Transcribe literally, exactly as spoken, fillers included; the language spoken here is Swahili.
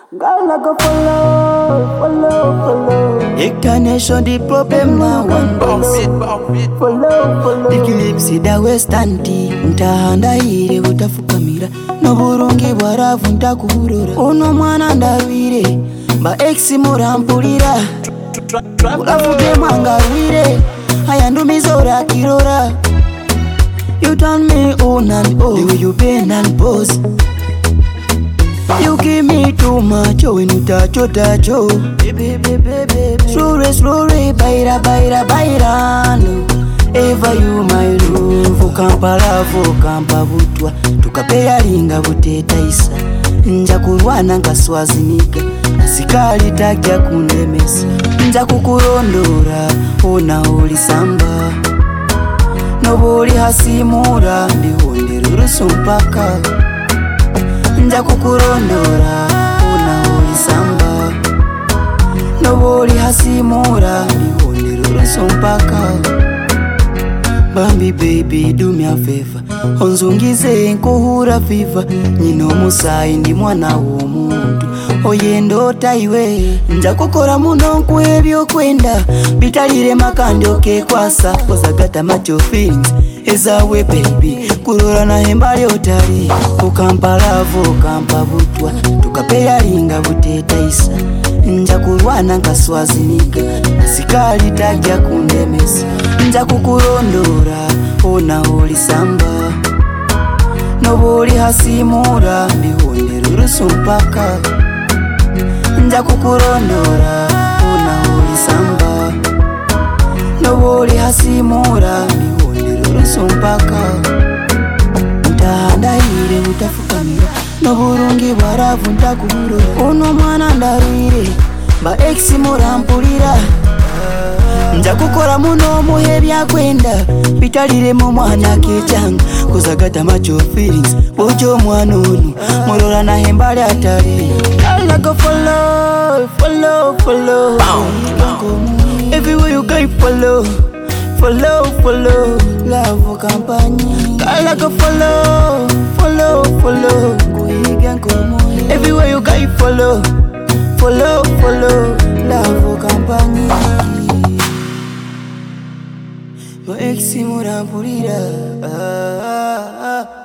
Girl, I go follow, follow, follow. Incarnation the problem now one boss. Follow, follow. Ikilipsi da westanti ntahanda ire utafukamira noburungi bwaravu ntakuburura uno mwana ndarwire ba ex murampulira uravuge mwangarwire ayandumizora kirora. You turn me on and off, the way you bend and pose. You give me too much, oh, when you touch, oh, touch, oh. Baby, baby, baby, slowly, slowly, baira, baira, baira, no. Ever you my love, ukampala, ukampa butwa. Tukapea linga buteta isa. Nja kurwana nkaswazinika. Asikali takya kundemesa. Nja kukurondora, ona oli samba. Nobuli hasimura, ndihondera urusu mpaka. Nja kukurondora, una uli samba. Nobuli hasimura, ndihondera urusu mpaka. Bambi baby do me a favor, onzungize nkuhura fever. Nyino musayi ndi mwana w'omuntu oyendo taiwe. Nja kukora muno nkwebyo kwenda bitalire makando ke kwasa ozagata macho feelings ezawe baby kurora na hembali otali ukampa love ukampa butwa tukapea linga buteta isa. Nja kurwana nkaswazinika asikali takya kundemesa. Nja kukurondora ona oli samba. Nobuli hasimura ndihondera urusu mpaka. Nja kukurondora ona oli samba. Nobuli hasimura ndihondera urusu mpaka. Ntahanda ire utafukamira noburungi bwaravu ntakuburura uno mwana ndarwire ba ex murampulira. Nja kukora muno muhe byakwenda bitalire mu mwana kechanga kuzagata macho feelings bojo mwana onu murora na hembali atali. Girl, I go follow, follow, follow. Everywhere you go follow, follow, follow. Love company. Girl, I go follow, follow, follow. Everywhere you go follow, follow, follow. Love company. Ba ex murampulira.